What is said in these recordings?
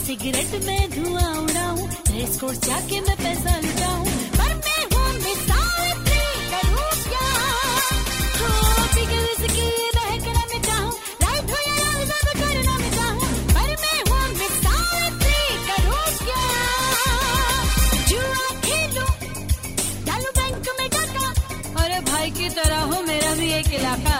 Cigarette में धुआं उड़ाऊं, race course जाके मैं पैसा लुटाऊं, पर मैं हूँ मिस सावित्री, करूँ क्या? पी के विस्की बहकना मैं चाहूं, लाइट हो या लाल सब करना मैं चाहूं, पर मैं हूँ मिस सावित्री, करूँ क्या? जुआ खेलूं, डालूं बैंक में डाका, अरे भाई की तरह हो मेरा भी एक इलाका।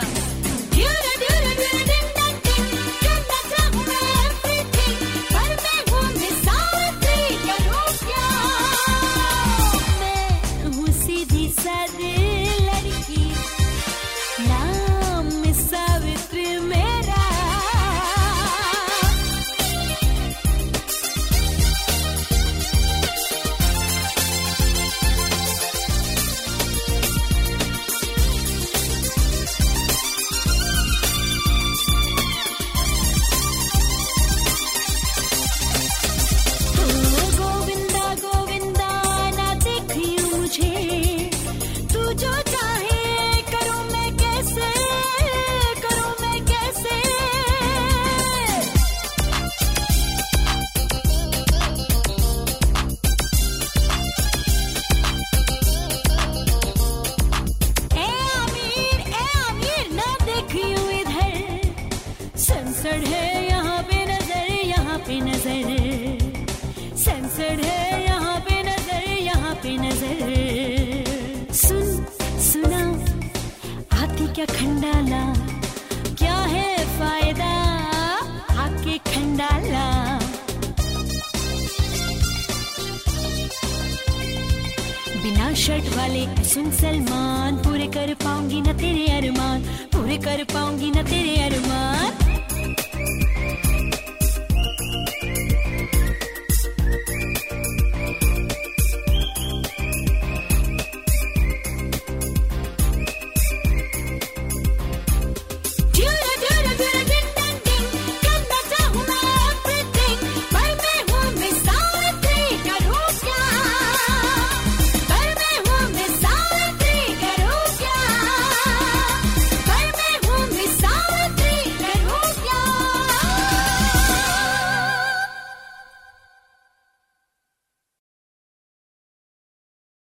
सेंसर्ड है यहाँ पे नजर, यहाँ पे नजर, सेंसर्ड है यहाँ पे नजर, यहाँ पे नजर। सुन सुना आती क्या खंडाला, क्या है फायदा आके खंडाला। बिना शर्ट वाले सुन सलमान, पूरे कर पाऊंगी ना तेरे अरमान, पूरे कर पाऊंगी ना तेरे अरमान।